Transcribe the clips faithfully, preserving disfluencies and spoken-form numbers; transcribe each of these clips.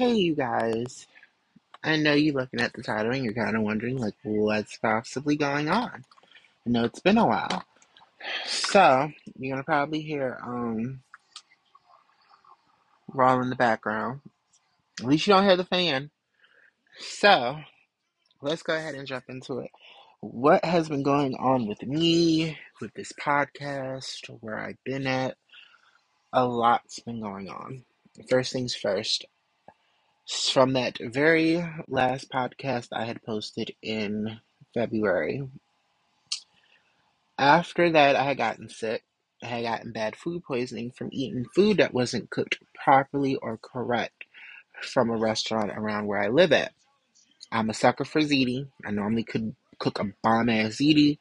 Hey, you guys. I know you're looking at the title and you're kind of wondering, like, what's possibly going on? I know it's been a while. So, you're going to probably hear um Raw in the background. At least you don't hear the fan. So, let's go ahead and jump into it. What has been going on with me, with this podcast, where I've been at? A lot's been going on. First things first, from that very last podcast I had posted in February. After that, I had gotten sick. I had gotten bad food poisoning from eating food that wasn't cooked properly or correct from a restaurant around where I live at. I'm a sucker for ziti. I normally could cook a bomb ass ziti.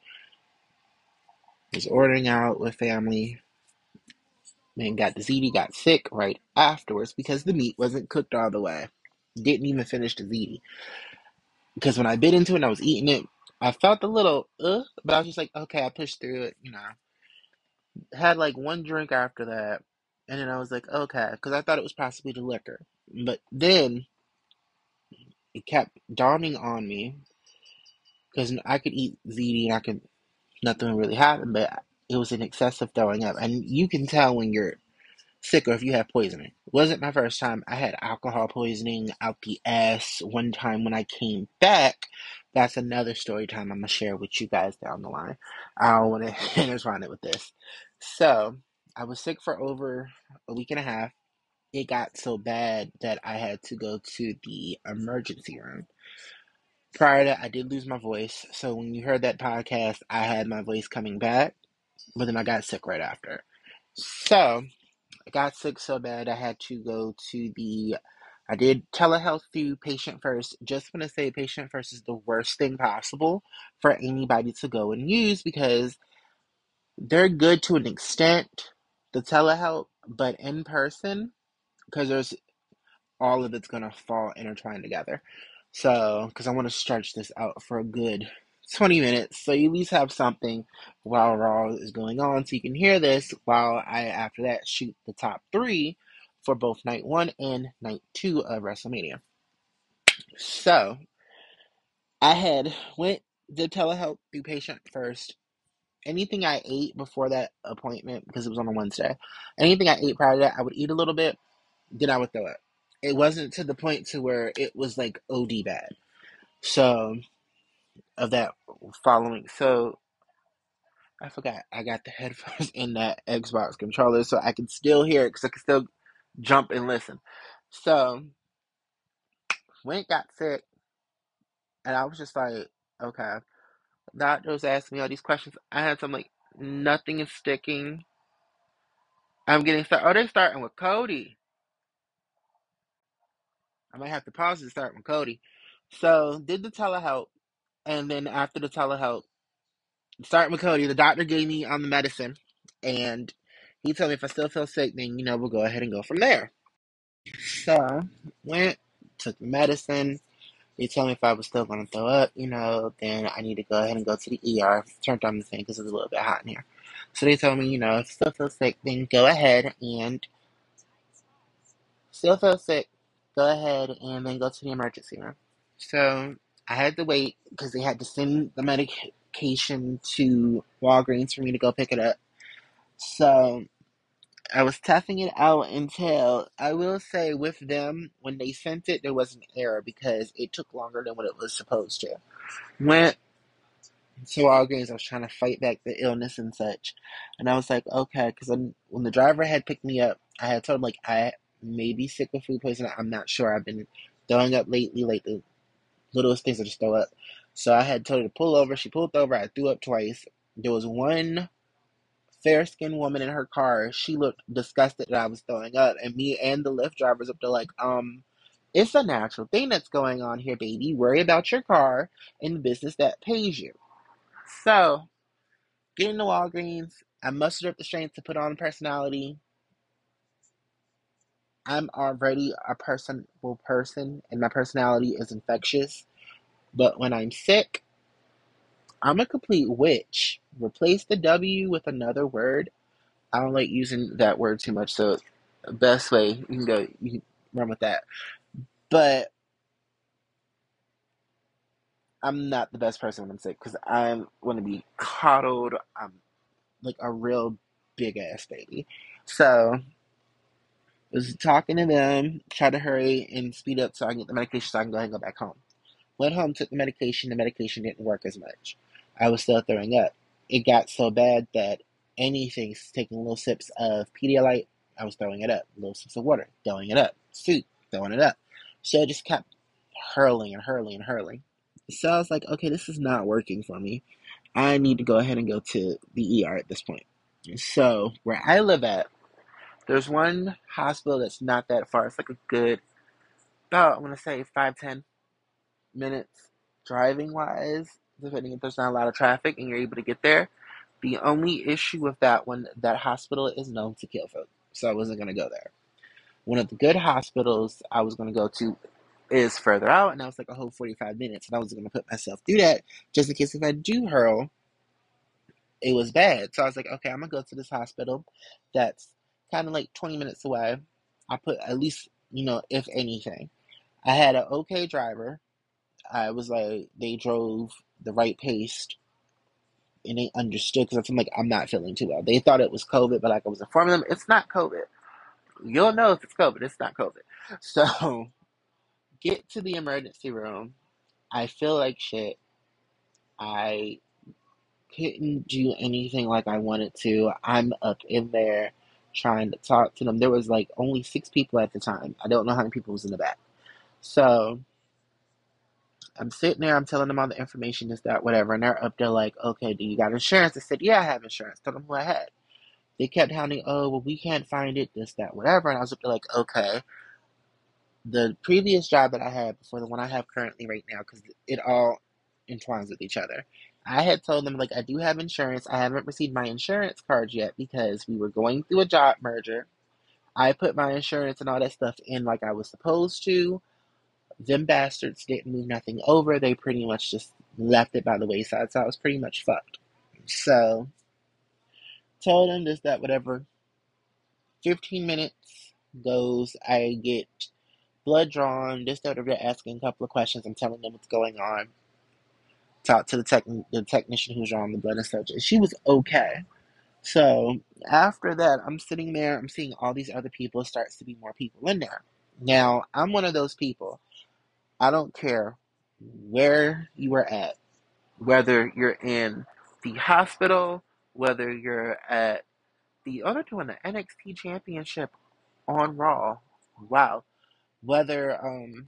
Was ordering out with family. Man, got the ziti, got sick right afterwards because the meat wasn't cooked all the way. Didn't even finish the ziti. Because when I bit into it and I was eating it, I felt a little, uh, but I was just like, okay, I pushed through it, you know. Had like one drink after that, and then I was like, okay, because I thought it was possibly the liquor. But then it kept dawning on me because I could eat ziti and I could, nothing would really happen, but it was an excessive throwing up. And you can tell when you're sick or if you have poisoning. It wasn't my first time. I had alcohol poisoning out the ass one time when I came back. That's another story time I'm going to share with you guys down the line. I don't want to intertwine it with this. So, I was sick for over a week and a half. It got so bad that I had to go to the emergency room. Prior to that, I did lose my voice. So, when you heard that podcast, I had my voice coming back, but then I got sick right after. So, I got sick so bad I had to go to the I did telehealth through Patient First. Just want to say Patient First is the worst thing possible for anybody to go and use because they're good to an extent, the telehealth, but in person, because there's all of it's gonna fall intertwined together. So, because I want to stretch this out for a good twenty minutes, so you at least have something while Raw is going on, so you can hear this while I, after that, shoot the top three for both night one and night two of WrestleMania. So, I had went did telehealth through Patient First. Anything I ate before that appointment, because it was on a Wednesday, anything I ate prior to that, I would eat a little bit, then I would throw it. It wasn't to the point to where it was like O D bad. So, of that following. So, I forgot I got the headphones in that Xbox controller so I can still hear it because I can still jump and listen. So, Went got sick, and I was just like, okay. Doctor was asking me all these questions. I had some like, nothing is sticking. I'm getting started. Oh, they're starting with Cody. I might have to pause and start with Cody. So, did the telehealth, and then after the telehealth, starting with Cody, the doctor gave me on the medicine, and he told me if I still feel sick, then you know we'll go ahead and go from there. So went, took the medicine. They told me if I was still going to throw up, you know, then I need to go ahead and go to the E R. Turned on the thing because it's a little bit hot in here. So they told me, you know, if you still feel sick, then go ahead and still feel sick. Go ahead and then go to the emergency room. So I had to wait because they had to send the medication to Walgreens for me to go pick it up. So I was toughing it out until I will say with them, when they sent it, there was an error because it took longer than what it was supposed to. Went to Walgreens, I was trying to fight back the illness and such. And I was like, okay, because when the driver had picked me up, I had told him, like, I may be sick with food poisoning. I'm not sure. I've been throwing up lately, like the littlest things I just throw up. So I had told her to pull over. She pulled over. I threw up twice. There was one fair-skinned woman in her car. She looked disgusted that I was throwing up, and me and the Lyft drivers up there like, um, it's a natural thing that's going on here, baby. Worry about your car and the business that pays you. So, getting to Walgreens, I mustered up the strength to put on a personality. I'm already a personable person, and my personality is infectious. But when I'm sick, I'm a complete witch. Replace the W with another word. I don't like using that word too much, so best way you can go, you can run with that. But I'm not the best person when I'm sick because I want to be coddled. I'm like a real big ass baby. So was talking to them, try to hurry and speed up so I can get the medication so I can go ahead and go back home. Went home, took the medication. The medication didn't work as much. I was still throwing up. It got so bad that anything, taking little sips of Pedialyte, I was throwing it up. Little sips of water, throwing it up. Soup, throwing it up. So I just kept hurling and hurling and hurling. So I was like, okay, this is not working for me. I need to go ahead and go to the E R at this point. So where I live at, there's one hospital that's not that far. It's like a good, about, I want to say, five, ten minutes driving wise, depending if there's not a lot of traffic and you're able to get there. The only issue with that one, that hospital is known to kill folks. So I wasn't going to go there. One of the good hospitals I was going to go to is further out, and that was like a whole forty-five minutes. And I was going to put myself through that just in case if I do hurl, it was bad. So I was like, okay, I'm going to go to this hospital that's kind of like twenty minutes away. I put at least, you know, if anything. I had an okay driver. I was like, they drove the right pace and they understood because I'm like, I'm not feeling too well. They thought it was COVID, but like I was informing them, it's not COVID. You'll know if it's COVID. It's not COVID. So get to the emergency room. I feel like shit. I couldn't do anything like I wanted to. I'm up in there trying to talk to them. There was like only six people at the time. I don't know how many people was in the back. So I'm sitting there, I'm telling them all the information, this, that, whatever, and they're up there like, okay, do you got insurance? I said, yeah, I have insurance. Told them who I had. They kept hounding, oh, well, we can't find it, this, that, whatever, and I was up there like, okay. The previous job that I had before the one I have currently right now, because it all entwines with each other, I had told them, like, I do have insurance. I haven't received my insurance card yet because we were going through a job merger. I put my insurance and all that stuff in like I was supposed to. Them bastards didn't move nothing over. They pretty much just left it by the wayside. So I was pretty much fucked. So, told them this, that, whatever. fifteen minutes goes. I get blood drawn. This, that, whatever. They're asking a couple of questions. I'm telling them what's going on. Talk to the tech, the technician who's drawing the blood and such. And she was okay. So, after that, I'm sitting there. I'm seeing all these other people. It starts to be more people in there. Now, I'm one of those people. I don't care where you are at, whether you're in the hospital, whether you're at the, oh, they're doing the N X T Championship on Raw. Wow. Whether um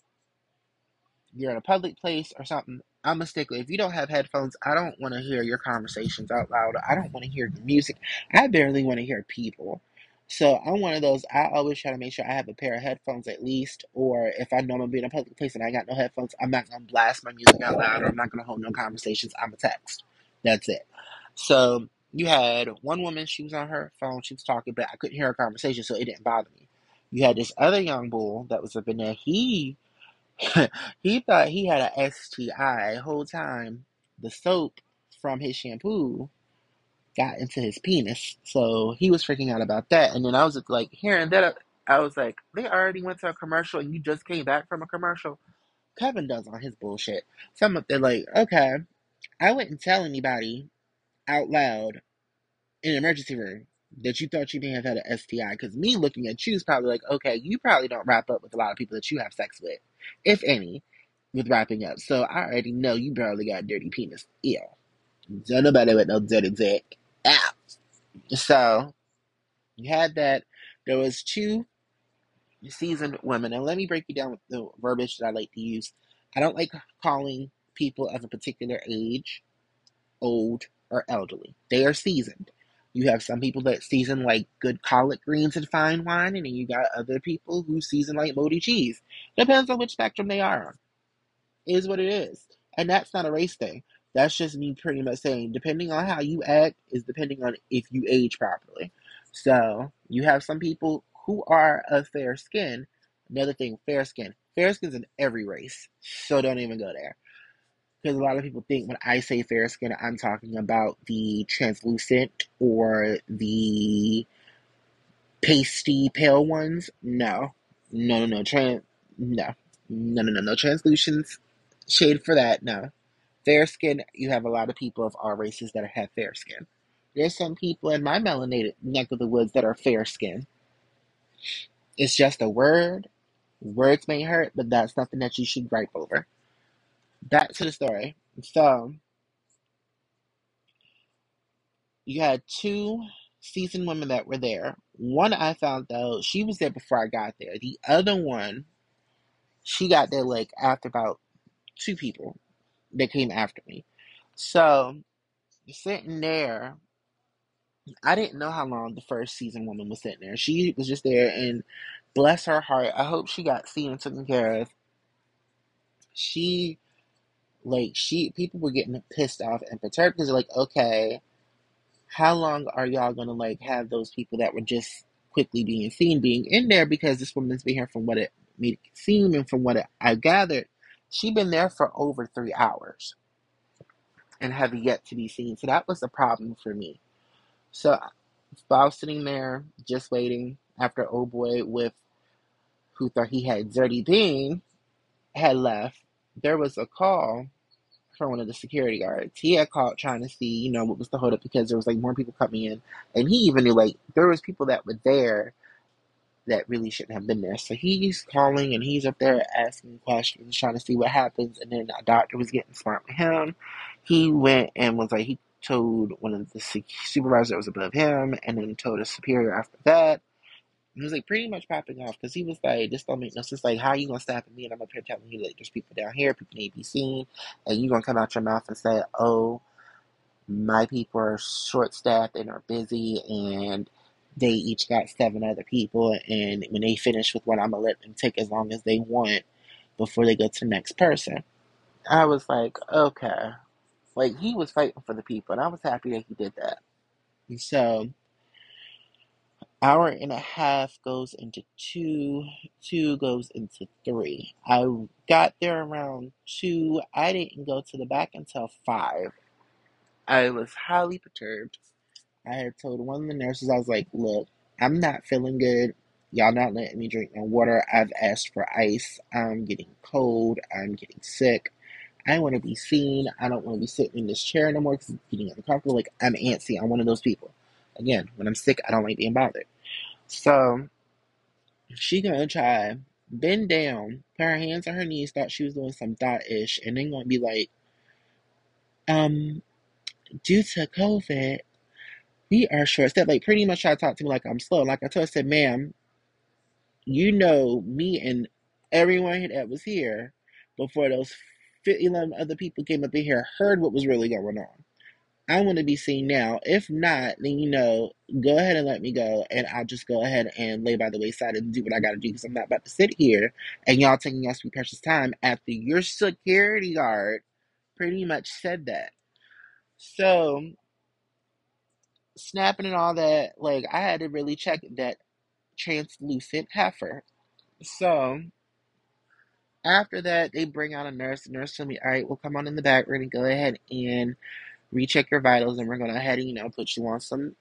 you're in a public place or something, I'm a stickler. If you don't have headphones, I don't want to hear your conversations out loud. I don't want to hear the music. I barely want to hear people. So I'm one of those, I always try to make sure I have a pair of headphones at least, or if I know I'm going to be in a public place and I got no headphones, I'm not going to blast my music out loud, or I'm not going to hold no conversations. I'm a text. That's it. So you had one woman, she was on her phone, she was talking, but I couldn't hear her conversation, so it didn't bother me. You had this other young bull that was up in there. He he thought he had a S T I whole time. The soap from his shampoo got into his penis, so he was freaking out about that. And then I was like, hearing that, I was like, they already went to a commercial, and you just came back from a commercial. Kevin does on his bullshit. So I'm up there like, okay, I wouldn't tell anybody out loud in an emergency room that you thought you may have had an S T I, because me looking at you is probably like, okay, you probably don't wrap up with a lot of people that you have sex with, if any, with wrapping up. So I already know you barely got a dirty penis. Ew. Don't nobody with no dirty dick. Ow. So you had that. There was two seasoned women. And let me break you down with the verbiage that I like to use. I don't like calling people of a particular age old, or elderly. They are seasoned. You have some people that season like good collard greens and fine wine, and then you got other people who season like moldy cheese. Depends on which spectrum they are on. It is what it is. And that's not a race thing. That's just me pretty much saying, depending on how you act, is depending on if you age properly. So, you have some people who are of fair skin. Another thing, fair skin. Fair skin's in every race. So don't even go there. Because a lot of people think when I say fair skin, I'm talking about the translucent or the pasty pale ones. No. No, no, no. Trans- No. No, no, no, no translucents. Shade for that, no. Fair skin, you have a lot of people of all races that have fair skin. There's some people in my melanated neck of the woods that are fair skin. It's just a word. Words may hurt, but that's nothing that you should gripe over. Back to the story. So, you had two seasoned women that were there. One I found out she was there before I got there. The other one, she got there like after about two people that came after me. So, sitting there, I didn't know how long the first season woman was sitting there. She was just there, and bless her heart, I hope she got seen and taken care of. She, like, she, people were getting pissed off and perturbed because they're like, okay, how long are y'all gonna like have those people that were just quickly being seen being in there? Because this woman's been here from what it made it seem and from what it, I gathered, she been there for over three hours and have yet to be seen. So that was a problem for me. So I was sitting there just waiting after old boy with who thought he had dirty bean had left. There was a call from one of the security guards. He had called trying to see, you know, what was the hold up because there was like more people coming in, and he even knew like there was people that were there that really shouldn't have been there. So he's calling and he's up there asking questions, trying to see what happens. And then a doctor was getting smart with him. He went and was like he told one of the supervisors that was above him, and then told a superior after that. He was like pretty much popping off because he was like, "This don't make no sense. Like, how you gonna stop at me and I'm up here telling you like there's people down here, people need to be seen, and you gonna come out your mouth and say, oh, my people are short staffed and are busy, and they each got seven other people, and when they finish with one, I'm gonna let them take as long as they want before they go to the next person." I was like, okay, like he was fighting for the people, and I was happy that he did that. And so hour and a half goes into two, two goes into three. I got there around two. I didn't go to the back until five. I was highly perturbed. I had told one of the nurses, I was like, look, I'm not feeling good. Y'all not letting me drink no water. I've asked for ice. I'm getting cold. I'm getting sick. I want to be seen. I don't want to be sitting in this chair no more because it's getting uncomfortable. Like, I'm antsy. I'm one of those people. Again, when I'm sick, I don't like being bothered. So she gonna try bend down, put her hands on her knees, thought she was doing some thought ish, and then gonna be like, um, due to COVID, we are short staffed. Like pretty much try to talk to me like I'm slow. Like I told her, I said, ma'am, you know me and everyone that was here before those eleven other people came up in here heard what was really going on. I want to be seen now. If not, then you know, go ahead and let me go, and I'll just go ahead and lay by the wayside and do what I got to do because I'm not about to sit here and y'all taking your sweet precious time after your security guard pretty much said that. So snapping and all that, like I had to really check that translucent heifer. So after that, they bring out a nurse. The nurse told me, "All right, we'll come on in the back. We're gonna go ahead and recheck your vitals, and we're gonna head and you know put you on some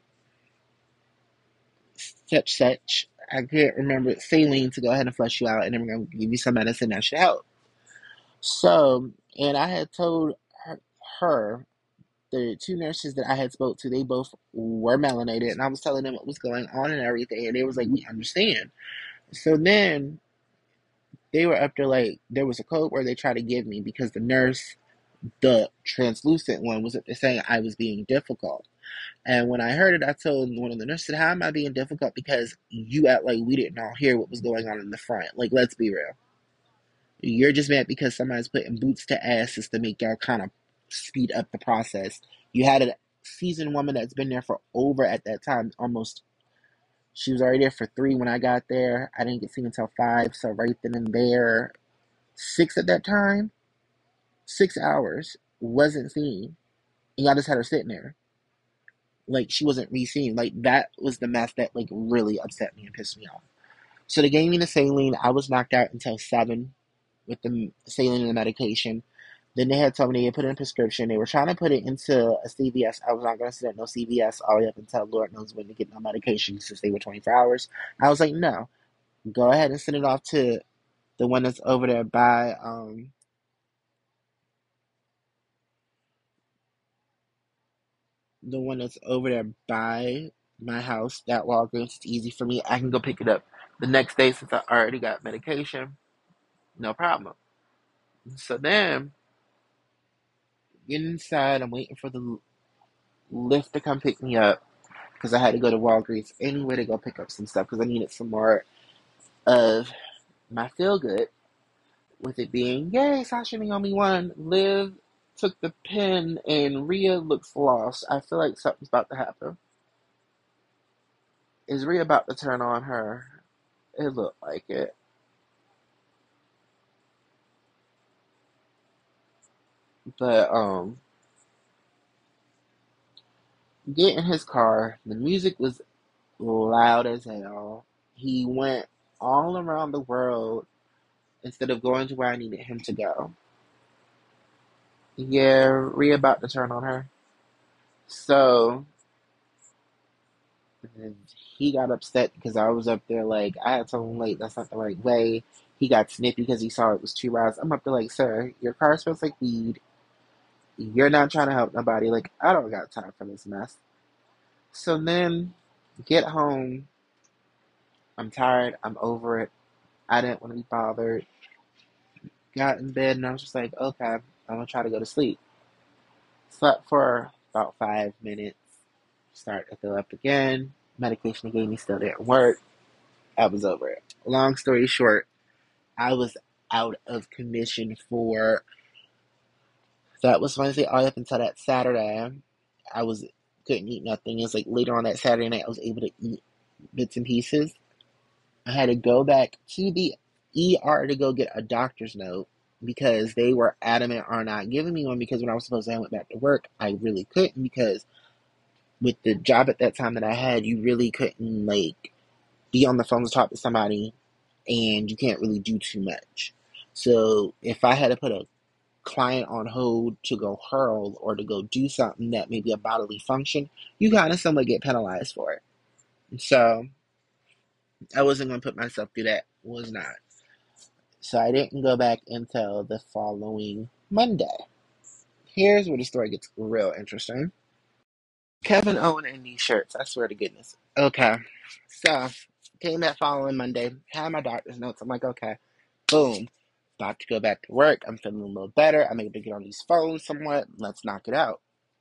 such such. I can't remember saline to go ahead and flush you out, and then we're gonna give you some medicine that should help." So, and I had told her, her the two nurses that I had spoke to, they both were melanated, and I was telling them what was going on and everything, and they was like, "We understand." So then they were up there like there was a code where they tried to give me because the nurse, the translucent one, was up there saying I was being difficult. And when I heard it, I told one of the nurses, "How am I being difficult? Because you act like we didn't all hear what was going on in the front. Like, let's be real. You're just mad because somebody's putting boots to asses to make y'all kind of speed up the process. You had a seasoned woman that's been there for over at that time, almost. She was already there for three when I got there. I didn't get seen until five, so right then and there, six at that time, six hours wasn't seen. And y'all just had her sitting there. Like she wasn't re-seen. Like that was the mess that like really upset me and pissed me off. So they gave me the saline. I was knocked out until seven with the saline and the medication. Then they had told me they had put in a prescription. They were trying to put it into a C V S. I was not going to sit at no C V S all the way up until Lord knows when to get no medication since they were twenty-four hours. I was like, no, go ahead and send it off to The one that's over there by um the one that's over there by my house, that Walgreens, it's easy for me. I can go pick it up the next day since I already got medication. No problem. So then, get inside. I'm waiting for the lift to come pick me up because I had to go to Walgreens anyway to go pick up some stuff because I needed some more of my feel good. With it being, yay, Sasha Naomi won. Liv took the pin and Rhea looks lost. I feel like something's about to happen. Is Rhea about to turn on her? It looked like it. But um get in his car. The music was loud as hell. He went all around the world instead of going to where I needed him to go. Yeah, Rhea about to turn on her. So he got upset because I was up there like I had told him like that's not the right way. He got snippy because he saw it was two rides. I'm up there like, sir, your car smells like weed. You're not trying to help nobody. Like, I don't got time for this mess. So then get home. I'm tired. I'm over it. I didn't want to be bothered. Got in bed and I was just like, okay, I'm gonna try to go to sleep. Slept for about five minutes. Start to fill up again. Medication they gave me still didn't work. I was over it. Long story short, I was out of commission for that was Wednesday all up until that Saturday. I was couldn't eat nothing. It was like later on that Saturday night I was able to eat bits and pieces. I had to go back to the E R to go get a doctor's note because they were adamant on not giving me one because when I was supposed to I went back to work, I really couldn't because with the job at that time that I had, you really couldn't like be on the phone to talk to somebody and you can't really do too much. So if I had to put a client on hold to go hurl or to go do something that may be a bodily function, you kind of somewhat get penalized for it. So I wasn't going to put myself through that. Was not. So I didn't go back until the following Monday. Here's where the story gets real interesting. Kevin Owen and these shirts. I swear to goodness. Okay. So came that following Monday. Had my doctor's notes. I'm like, okay. Boom. About to go back to work. I'm feeling a little better. I'm able to get on these phones somewhat. Let's knock it out.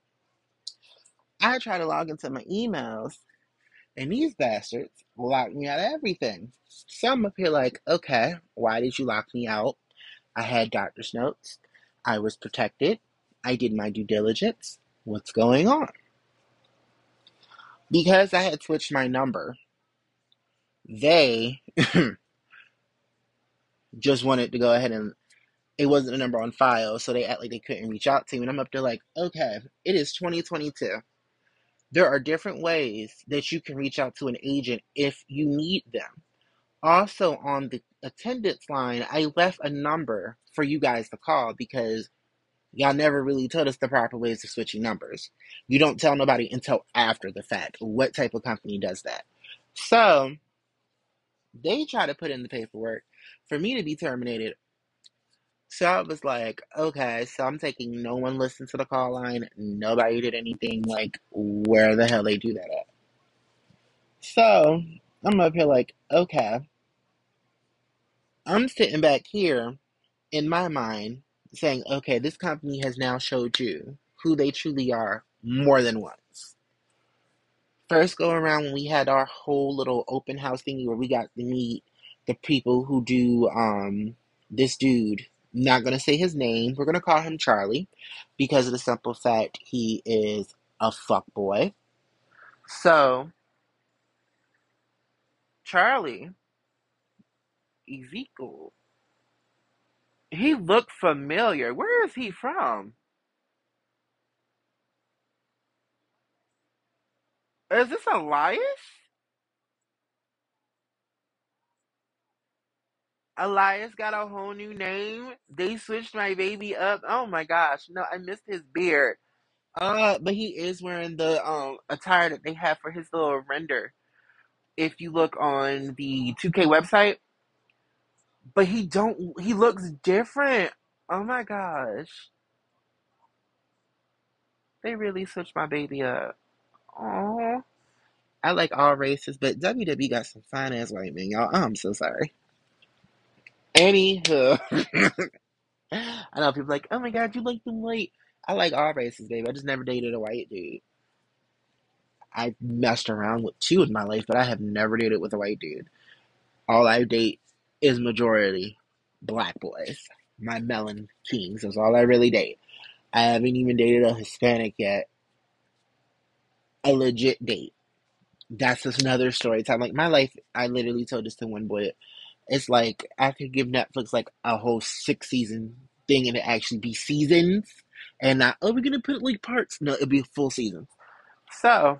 I try to log into my emails, and these bastards lock me out of everything. So I'm up here like, okay, why did you lock me out? I had doctor's notes. I was protected. I did my due diligence. What's going on? Because I had switched my number, they just wanted to go ahead and it wasn't a number on file, so they act like they couldn't reach out to me. And I'm up there like, okay, it is twenty twenty-two. There are different ways that you can reach out to an agent if you need them. Also, on the attendance line, I left a number for you guys to call because y'all never really told us the proper ways of switching numbers. You don't tell nobody until after the fact. What type of company does that? So, they try to put in the paperwork for me to be terminated. So I was like, okay, so I'm taking no one listened to the call line. Nobody did anything. Like, where the hell they do that at? So I'm up here like, okay, I'm sitting back here in my mind saying, okay, this company has now showed you who they truly are more than once. First go around when we had our whole little open house thingy where we got to meet the people who do um this dude. Not gonna say his name. We're gonna call him Charlie because of the simple fact he is a fuck boy. So Charlie, Ezekiel, he looked familiar. Where is he from? Is this Elias? Elias got a whole new name. They switched my baby up. Oh my gosh. No, I missed his beard. Uh, but he is wearing the um attire that they have for his little render. If you look on the two K website, But he don't. He looks different. Oh my gosh, they really switched my baby up. Oh, I like all races, but W W E got some fine ass white men, y'all. I'm so sorry. Anywho, I know people like, oh my god, you like them white. I like all races, baby. I just never dated a white dude. I messed around with two in my life, but I have never dated with a white dude. All I date is majority black boys. My melon kings. That's all I really date. I haven't even dated a Hispanic yet. A legit date. That's just another story time. Like my life, I literally told this to one boy. It's like I could give Netflix like a whole six season thing and it actually be seasons and not, oh, we're gonna put like parts. No, it'd be a full season. So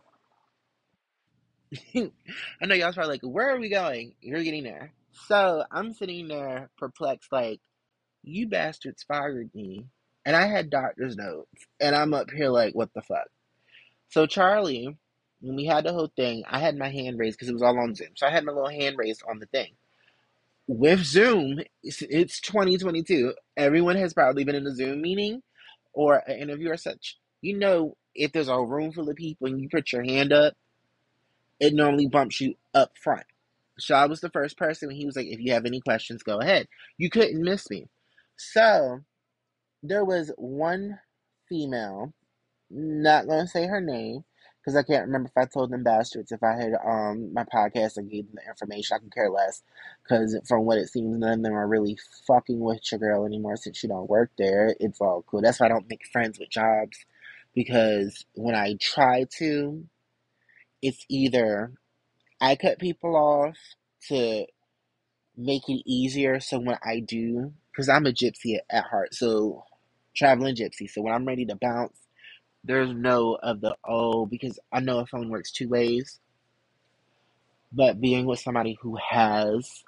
I know y'all's probably like, where are we going? You're getting there. So I'm sitting there perplexed, like, you bastards fired me. And I had doctor's notes. And I'm up here like, what the fuck? So Charlie, when we had the whole thing, I had my hand raised because it was all on Zoom. So I had my little hand raised on the thing. With Zoom, it's, it's twenty twenty-two. Everyone has probably been in a Zoom meeting or an interview or such. You know, if there's a room full of people and you put your hand up, it normally bumps you up front. So I was the first person when he was like, if you have any questions, go ahead. You couldn't miss me. So there was one female, not gonna say her name, because I can't remember if I told them bastards if I had um my podcast and gave them the information. I can care less. Because from what it seems, none of them are really fucking with your girl anymore since she don't work there. It's all cool. That's why I don't make friends with jobs. Because when I try to, it's either I cut people off to make it easier. So when I do, because I'm a gypsy at, at heart, so traveling gypsy. So when I'm ready to bounce, there's no of the oh, because I know a phone works two ways. But being with somebody who has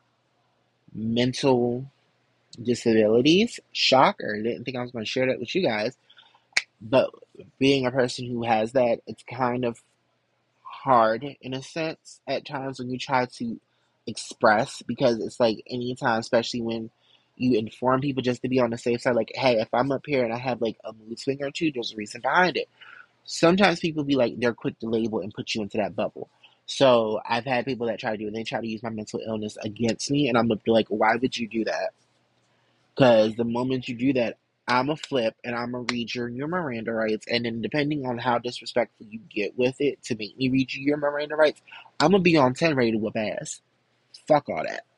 mental disabilities, shocker. Didn't think I was going to share that with you guys. But being a person who has that, it's kind of hard in a sense at times when you try to express because it's like anytime, especially when you inform people just to be on the safe side, like, hey, if I'm up here and I have like a mood swing or two, there's a reason behind it. Sometimes people be like, they're quick to label and put you into that bubble. So I've had people that try to do it, and they try to use my mental illness against me, and I'm like, why would you do that? Because the moment you do that, I'm a flip and I'm gonna read your, your Miranda rights, and then depending on how disrespectful you get with it to make me read you your Miranda rights, I'm gonna be on ten ready to whoop ass. Fuck all that.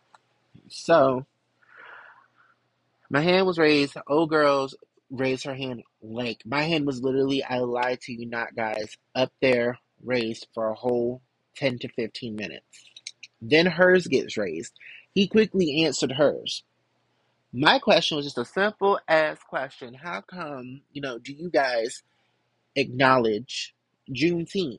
So my hand was raised. Old girls raised her hand. Like my hand was literally, I lied to you not, guys, up there raised for a whole ten to fifteen minutes. Then hers gets raised. He quickly answered hers. My question was just a simple ass question. How come, you know, do you guys acknowledge Juneteenth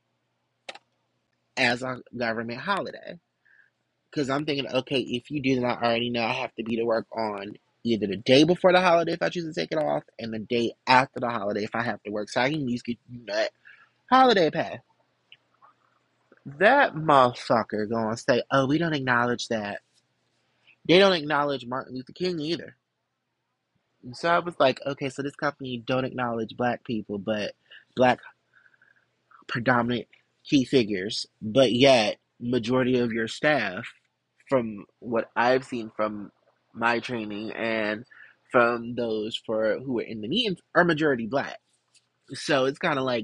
as a government holiday? Because I'm thinking, okay, if you do that, I already know I have to be to work on either the day before the holiday if I choose to take it off, and the day after the holiday if I have to work. So I can at least get you know, that holiday pay. That motherfucker gonna say, oh, we don't acknowledge that. They don't acknowledge Martin Luther King either. So I was like, okay, so this company don't acknowledge black people, but black predominant key figures, but yet majority of your staff, from what I've seen from my training and from those for who are in the meetings, are majority black. So it's kind of like,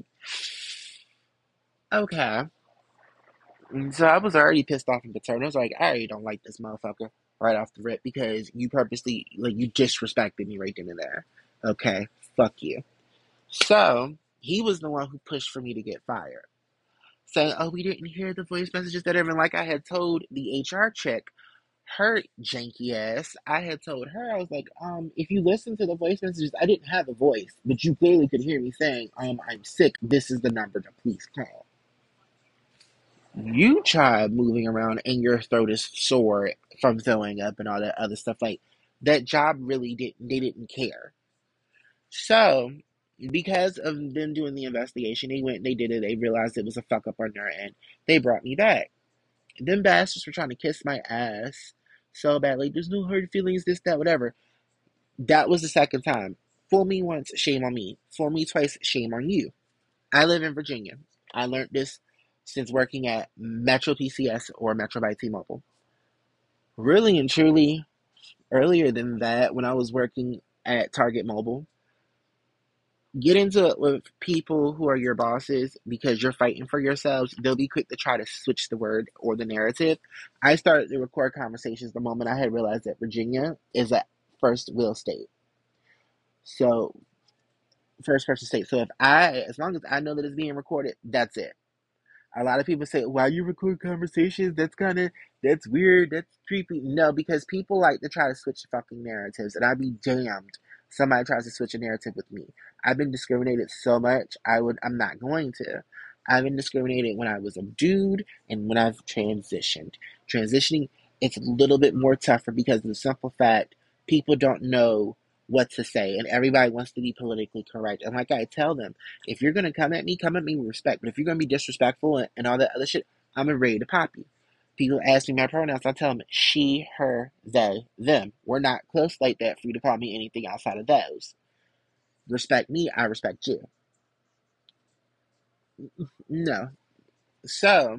okay. And so I was already pissed off and determined. I was like, I already don't like this motherfucker right off the rip because you purposely, like, you disrespected me right then and there. Okay, fuck you. So he was the one who pushed for me to get fired, saying, "Oh, we didn't hear the voice messages that everyone like I had told the H R chick, her janky ass. I had told her I was like, um, if you listen to the voice messages, I didn't have a voice, but you clearly could hear me saying, um, I'm sick. This is the number to please call. You try moving around and your throat is sore from throwing up and all that other stuff. Like that job really didn't. They didn't care. So." Because of them doing the investigation, they went, they did it, they realized it was a fuck up on their end. They brought me back. Them bastards were trying to kiss my ass so bad. Like, there's no hard feelings, this, that, whatever. That was the second time. Fool me once, shame on me. Fool me twice, shame on you. I live in Virginia. I learned this since working at Metro P C S or Metro by T-Mobile. Really and truly, earlier than that, when I was working at Target Mobile, get into it with people who are your bosses because you're fighting for yourselves. They'll be quick to try to switch the word or the narrative. I started to record conversations the moment I had realized that Virginia is a first will state. So, first person state. So, if I, as long as I know that it's being recorded, that's it. A lot of people say, "Why you record conversations? That's kind of that's weird. That's creepy." No, because people like to try to switch fucking narratives, and I'd be damned somebody tries to switch a narrative with me. I've been discriminated so much. I would. I'm not going to. I've been discriminated when I was a dude and when I've transitioned. Transitioning, it's a little bit more tougher because of the simple fact people don't know what to say, and everybody wants to be politically correct. And like I tell them, if you're gonna come at me, come at me with respect. But if you're gonna be disrespectful and, and all that other shit, I'm ready to pop you. People ask me my pronouns, I tell them she, her, they, them. We're not close like that for you to call me anything outside of those. Respect me, I respect you. No. So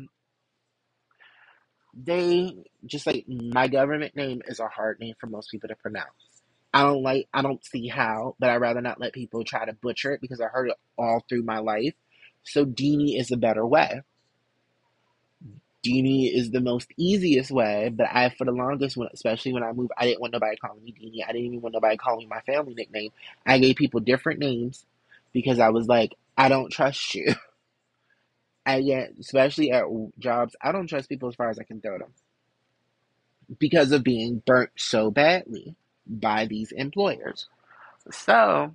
they just like my government name is a hard name for most people to pronounce. I don't like I don't see how, but I'd rather not let people try to butcher it because I heard it all through my life. So Deanie is a better way. Deanie is the most easiest way, but I, for the longest, when, especially when I moved, I didn't want nobody calling me Deanie. I didn't even want nobody calling me my family nickname. I gave people different names because I was like, I don't trust you. And yet, especially at jobs, I don't trust people as far as I can throw them because of being burnt so badly by these employers. So,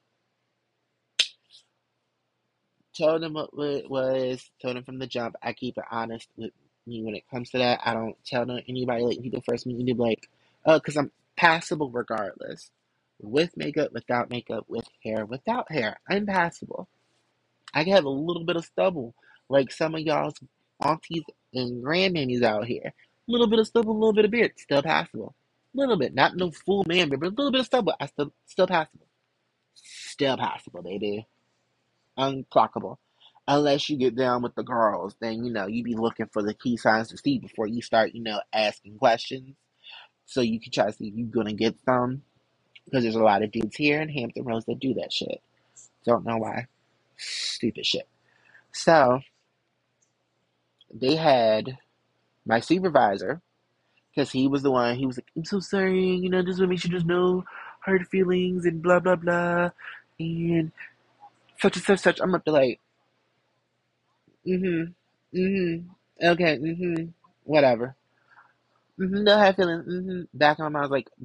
told them what it was, told them from the jump. I keep it honest with me when it comes to that. I don't tell no, anybody, like people first meet me, to be like, oh, because I'm passable regardless. With makeup, without makeup, with hair, without hair. I'm passable. I can have a little bit of stubble, like some of y'all's aunties and grandmammies out here. A little bit of stubble, a little bit of beard, still passable. A little bit, not no full man beard, but a little bit of stubble, I still still passable. Still passable, baby. Unclockable. Unless you get down with the girls, then you know you be looking for the key signs to see before you start, you know, asking questions. So you can try to see if you're gonna get some. Because there's a lot of dudes here in Hampton Roads that do that shit. Don't know why. Stupid shit. So they had my supervisor, because he was the one, he was like, I'm so sorry, you know, this woman should just know hurt feelings and blah blah blah and such and such such. I'm up to like, mm-hmm. Mm-hmm. Okay, mm-hmm. Whatever. Mm-hmm. No hard feelings. Mm-hmm. Back in my mind, I was like,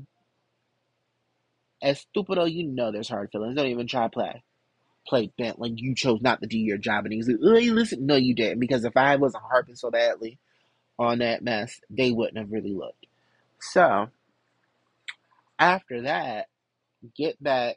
as stupido, you know there's hard feelings. Don't even try to play. Play bent like you chose not to do your job. And he's like, oh, you listen. No, you didn't. Because if I wasn't harping so badly on that mess, they wouldn't have really looked. So, after that, get back.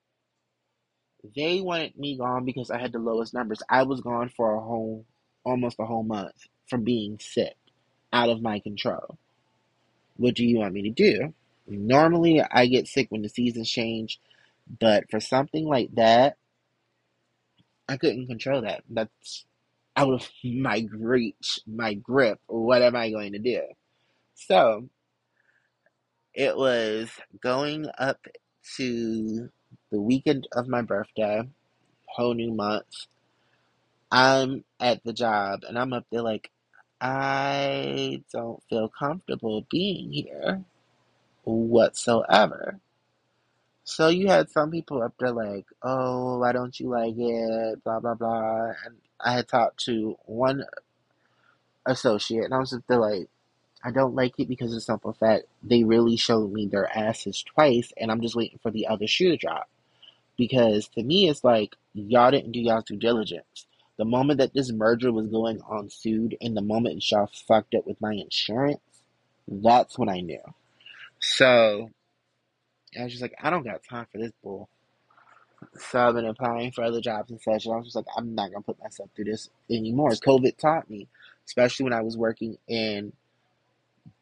They wanted me gone because I had the lowest numbers. I was gone for a whole, almost a whole month from being sick, out of my control. What do you want me to do? Normally, I get sick when the seasons change, but for something like that, I couldn't control that. That's out of my reach, my grip. What am I going to do? So, it was going up to the weekend of my birthday, whole new month. I'm at the job and I'm up there like, I don't feel comfortable being here whatsoever. So you had some people up there like, oh, why don't you like it? Blah, blah, blah. And I had talked to one associate and I was up there like, I don't like it because of the simple fact they really showed me their asses twice and I'm just waiting for the other shoe to drop. Because to me, it's like, y'all didn't do y'all's due diligence. The moment that this merger was going on sued and the moment y'all fucked up with my insurance, that's when I knew. So I was just like, I don't got time for this bull. So I've been applying for other jobs and such. And I was just like, I'm not gonna put myself through this anymore. COVID taught me, especially when I was working in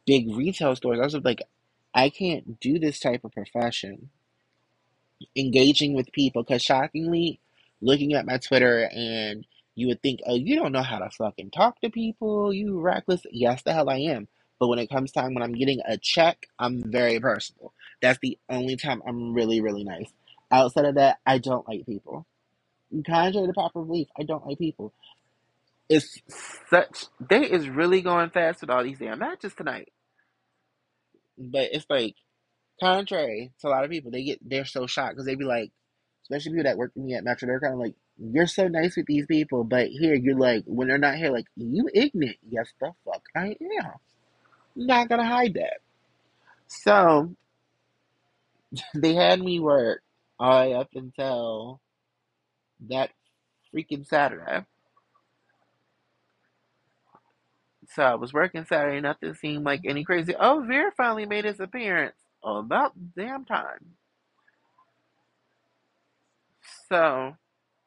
big retail stores. I was like, I can't do this type of profession, engaging with people. Because shockingly, looking at my Twitter, and you would think, oh, you don't know how to fucking talk to people. You reckless. Yes, the hell I am. But when it comes time when I'm getting a check, I'm very personal. That's the only time I'm really, really nice. Outside of that, I don't like people. Contrary to popular belief, I don't like people. It's such day is really going fast with all these damn matches tonight. But it's like contrary to a lot of people, they get they're so shocked because they be like, especially people that work with me at Metro, they're kind of like, "You're so nice with these people, but here you're like, when they're not here, like you ignorant." Yes, the fuck I am. I'm not gonna hide that. So they had me work all the way up until that freaking Saturday. So I was working Saturday, nothing seemed like any crazy. Oh, Veer finally made his appearance. Oh, about damn time. So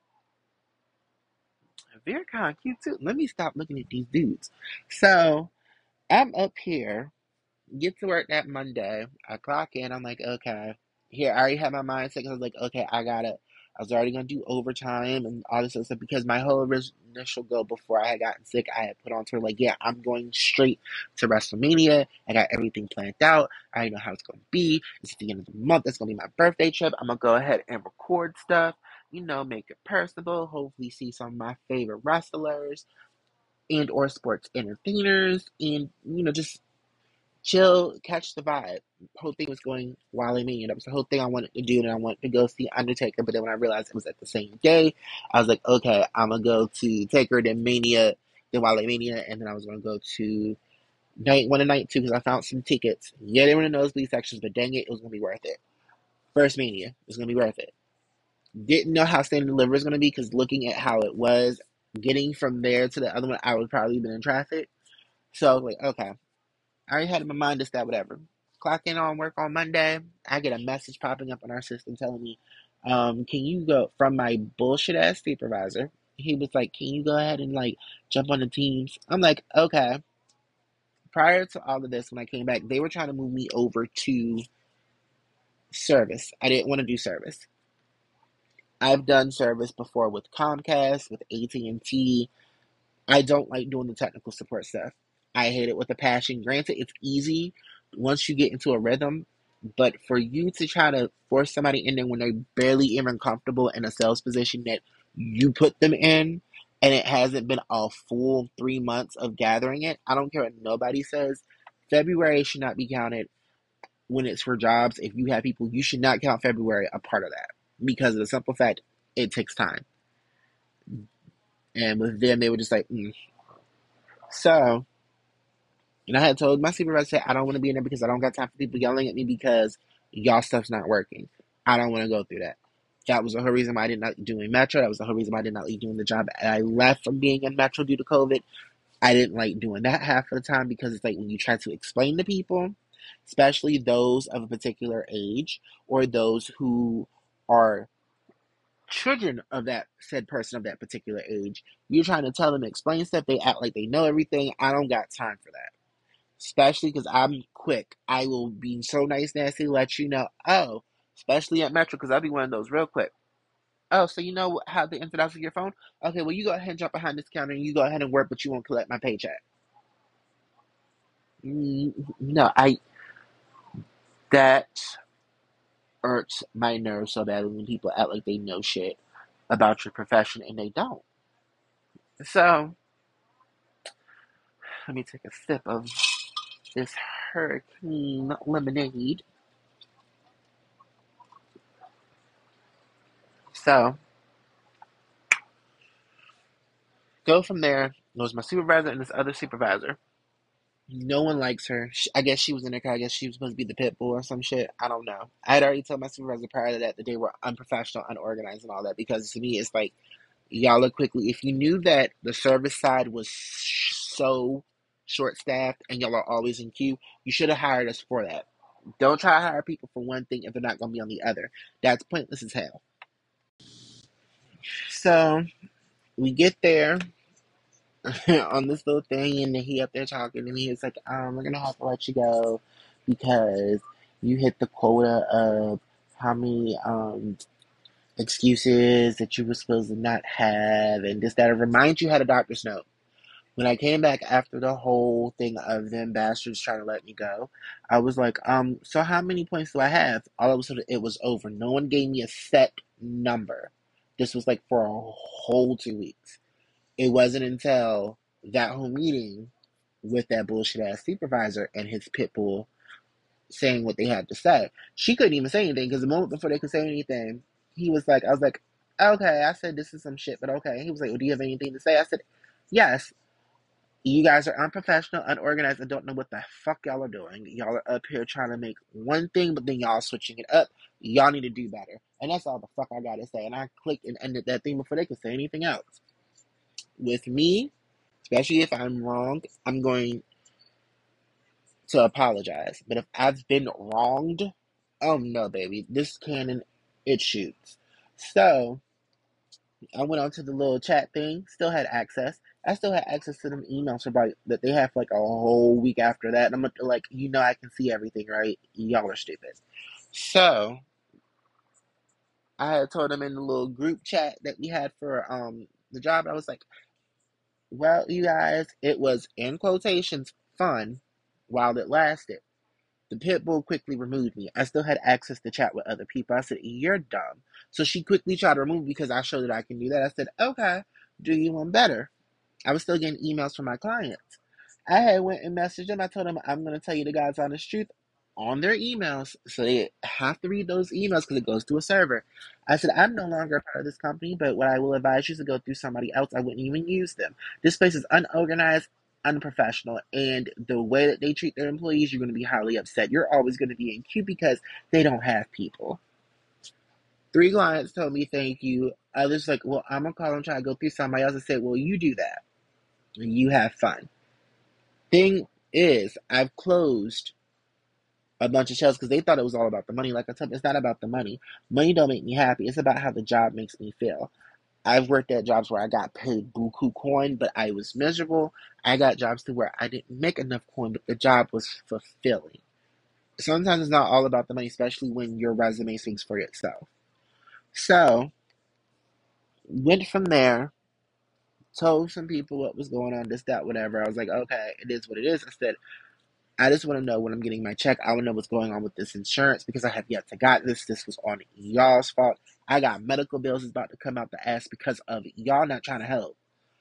Veer kind of cute too. Let me stop looking at these dudes. So I'm up here, get to work that Monday. I clock in. I'm like, okay. Here, I already had my mindset because I was like, okay, I gotta. I was already gonna do overtime and all this other stuff because my whole orig- initial goal before I had gotten sick, I had put on to her like, yeah, I'm going straight to WrestleMania. I got everything planned out. I already know how it's gonna be. It's at the end of the month. It's gonna be my birthday trip. I'm gonna go ahead and record stuff. You know, make it personable. Hopefully, see some of my favorite wrestlers and or sports entertainers, and you know, just chill, catch the vibe. The whole thing was going Wally Mania. That was the whole thing I wanted to do, and I wanted to go see Undertaker. But then when I realized it was at the same day, I was like, okay, I'm gonna go to Taker, then Mania, then Wally Mania, and then I was gonna go to night one and night two because I found some tickets. Yeah, they were in the nosebleed sections, but dang it, it was gonna be worth it. First Mania, it was gonna be worth it. Didn't know how Stand and Deliver was gonna be because looking at how it was, getting from there to the other one, I would probably been in traffic. So I was like, okay, I already had in my mind just that whatever. Clock in on work on Monday. I get a message popping up on our system telling me, um, can you go from my bullshit ass supervisor? He was like, can you go ahead and like jump on the teams? I'm like, okay. Prior to all of this, when I came back, they were trying to move me over to service. I didn't want to do service. I've done service before with Comcast, with A T and T. I don't like doing the technical support stuff. I hate it with a passion. Granted, it's easy once you get into a rhythm, but for you to try to force somebody in there when they're barely even comfortable in a sales position that you put them in, and it hasn't been a full three months of gathering it, I don't care what nobody says. February should not be counted when it's for jobs. If you have people, you should not count February a part of that because of the simple fact it takes time. And with them, they were just like, mm. So and I had told my supervisor, I don't want to be in there because I don't got time for people yelling at me because y'all stuff's not working. I don't want to go through that. That was the whole reason why I did not doing Metro. That was the whole reason why I did not like doing the job. And I left from being in Metro due to COVID. I didn't like doing that half of the time because it's like when you try to explain to people, especially those of a particular age or those who are children of that said person of that particular age, you're trying to tell them, explain stuff, they act like they know everything. I don't got time for that. Especially because I'm quick. I will be so nice, nasty, let you know. Oh, especially at Metro, because I'll be one of those real quick. Oh, so you know how the ins and outs of your phone? Okay, well, you go ahead and jump behind this counter and you go ahead and work, but you won't collect my paycheck. Mm, No, I. That irks my nerves so badly when people act like they know shit about your profession and they don't. So, let me take a sip of this hurricane lemonade. So, go from there. It was my supervisor and this other supervisor. No one likes her. Sh I guess she was in there 'cause I guess she was supposed to be the pit bull or some shit. I don't know. I had already told my supervisor prior to that that they were unprofessional, unorganized, and all that because to me it's like, y'all look quickly. If you knew that the service side was sh so short staffed and y'all are always in queue, you should have hired us for that. Don't try to hire people for one thing if they're not going to be on the other. That's pointless as hell. So we get there. on this little thing, and then he up there talking to me. It's like, um, we're gonna have to let you go because you hit the quota of how many um excuses that you were supposed to not have, and this that. It reminds you had a doctor's note. When I came back after the whole thing of them bastards trying to let me go, I was like, um, so how many points do I have? All of a sudden, it was over. No one gave me a set number. This was like for a whole two weeks. It wasn't until that whole meeting with that bullshit ass supervisor and his pit bull saying what they had to say. She couldn't even say anything because the moment before they could say anything, he was like, I was like, okay. I said, this is some shit, but okay. He was like, well, do you have anything to say? I said, yes. You guys are unprofessional, unorganized, and don't know what the fuck y'all are doing. Y'all are up here trying to make one thing, but then y'all switching it up. Y'all need to do better. And that's all the fuck I gotta say. And I clicked and ended that thing before they could say anything else. With me, especially if I'm wrong, I'm going to apologize. But if I've been wronged, oh no, baby. This cannon, it shoots. So, I went onto the little chat thing, still had access. I still had access to them emails for about that they have for like a whole week after that. And I'm like, you know, I can see everything, right? Y'all are stupid. So I had told them in the little group chat that we had for um the job. I was like, well, you guys, it was in quotations fun while it lasted. The pit bull quickly removed me. I still had access to chat with other people. I said, you're dumb. So she quickly tried to remove me because I showed that I can do that. I said, okay, do you want better? I was still getting emails from my clients. I had went and messaged them. I told them I'm going to tell you the God's honest truth on their emails. So they have to read those emails because it goes to a server. I said, I'm no longer a part of this company, but what I will advise you is to go through somebody else. I wouldn't even use them. This place is unorganized, unprofessional, and the way that they treat their employees, you're going to be highly upset. You're always going to be in queue because they don't have people. Three clients told me thank you. Others like, well, I'm going to call and try to go through somebody else. I said, well, you do that. And you have fun. Thing is, I've closed a bunch of shells because they thought it was all about the money. Like I told them, it's not about the money. Money don't make me happy. It's about how the job makes me feel. I've worked at jobs where I got paid buku coin, but I was miserable. I got jobs to where I didn't make enough coin, but the job was fulfilling. Sometimes it's not all about the money, especially when your resume speaks for itself. So, went from there, told some people what was going on, this, that, whatever. I was like, okay, it is what it is. I said, I just want to know when I'm getting my check. I want to know what's going on with this insurance because I have yet to got this. This was on y'all's fault. I got medical bills is about to come out the ass because of y'all not trying to help.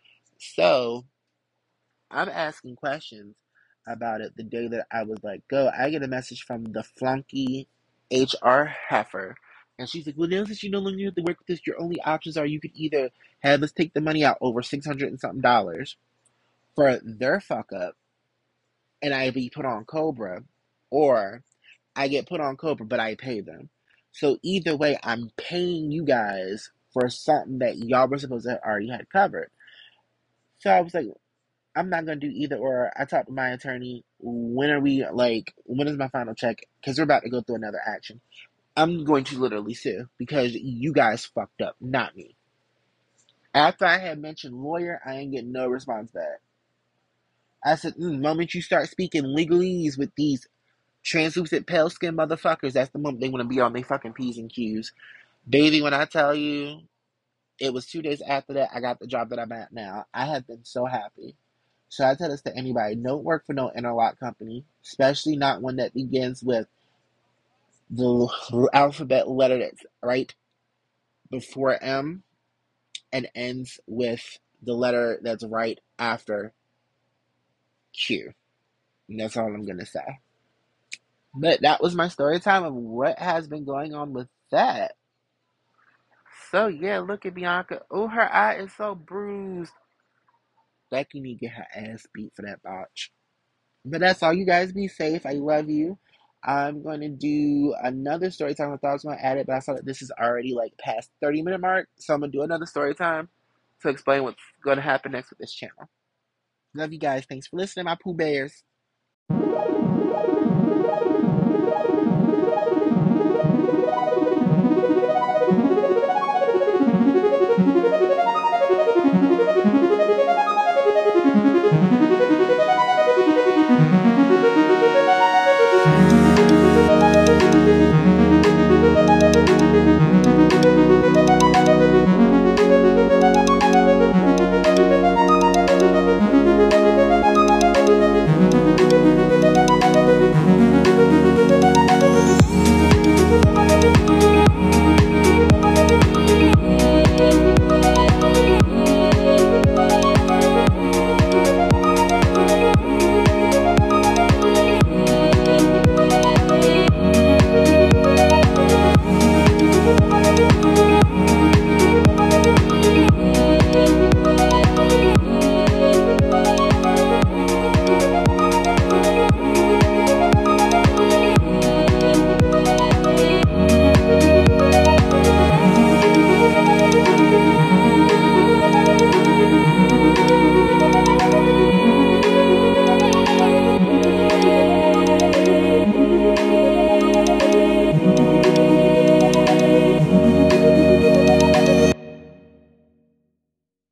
So I'm asking questions about it the day that I was like, go. I get a message from the flunky H R heifer. And she's like, well, now that you no longer have to work with this, your only options are you could either have us take the money out over six hundred and something dollars for their fuck up and I be put on Cobra, or I get put on Cobra, but I pay them. So either way, I'm paying you guys for something that y'all were supposed to have already had covered. So I was like, I'm not gonna do either or. I talked to my attorney. When are we like? When is my final check? Because we're about to go through another action. I'm going to literally sue because you guys fucked up, not me. After I had mentioned lawyer, I ain't getting no response back. I said, mm, the moment you start speaking legalese with these translucent pale skin motherfuckers, that's the moment they want to be on their fucking P's and Q's. Baby, when I tell you, it was two days after that I got the job that I'm at now. I have been so happy. So I tell this to anybody, don't work for no interlock company, especially not one that begins with the alphabet letter that's right before M and ends with the letter that's right after Q. And that's all I'm going to say. But that was my story time of what has been going on with that. So yeah, look at Bianca. Oh, her eye is so bruised. Becky need to get her ass beat for that botch. But that's all. You guys be safe. I love you. I'm going to do another story time. I thought I was going to add it, but I saw that this is already like past thirty minute mark. So I'm going to do another story time to explain what's going to happen next with this channel. Love you guys. Thanks for listening, my Pooh Bears.